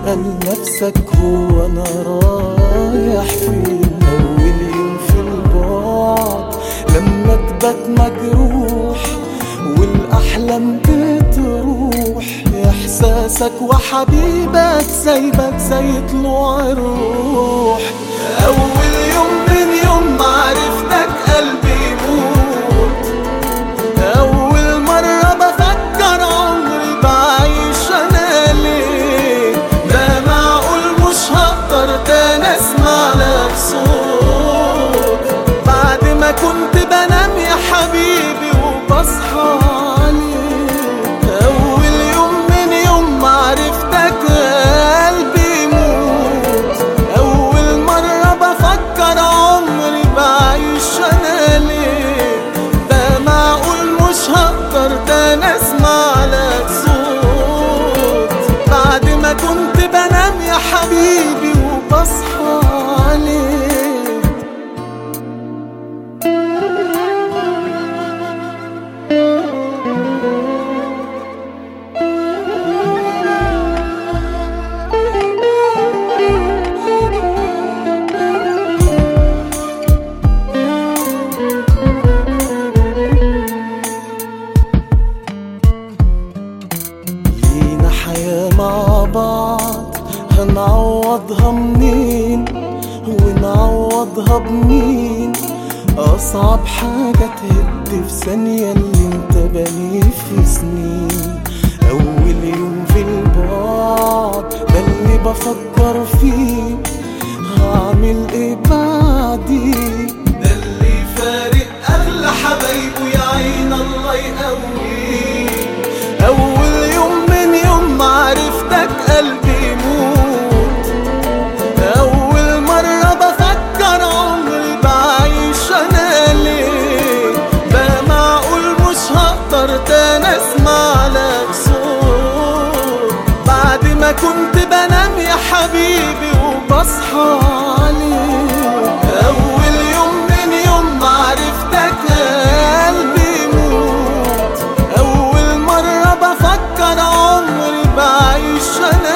اسأل نفسك هو أنا رايح فين؟ أول يوم في البعد لما تبات مجروح والأحلام بتروح، إحساسك وحبيبك سايبك زي طلوع الروح. أول يوم من يوم معرفتك قلبي يموت، أول مرة بفكر عمري بعيش أنا ليه، ده معقول مش هقدر تاني أسمع لك صوت بعد ما كنت بنام يا حبيبي وبصحى عليك. أول يوم من يوم معرفتك قلبي يموت، أول مرة بفكر عمري بعيش أنا ليه، ده معقول مش هقدر تاني أسمع لك صوت بعد ما كنت بنام يا حبيبي وبصحى عليك. لينا حياة مع بعض هنعوضها منين ونعوضها بمين؟ أصعب حاجة تهد في ثانية اللي انت بنيه في سنين. أول يوم في البعد ده اللي بفكر فيه، هعمل ايه بعديه؟ ده اللي فارق أغلى حبايبه يا عين الله يقويه. أول يوم من يوم معرفتك قلبي يموت، أول مرة بفكر عمري بعيش أنا ليه، ده معقول مش هقدر تاني أسمع لك صوت بعد ما كنت بنام يا حبيبي وبصحى عليك. أول يوم من يوم معرفتك قلبي يموت، أول مرة بفكر عمري بعيش أنا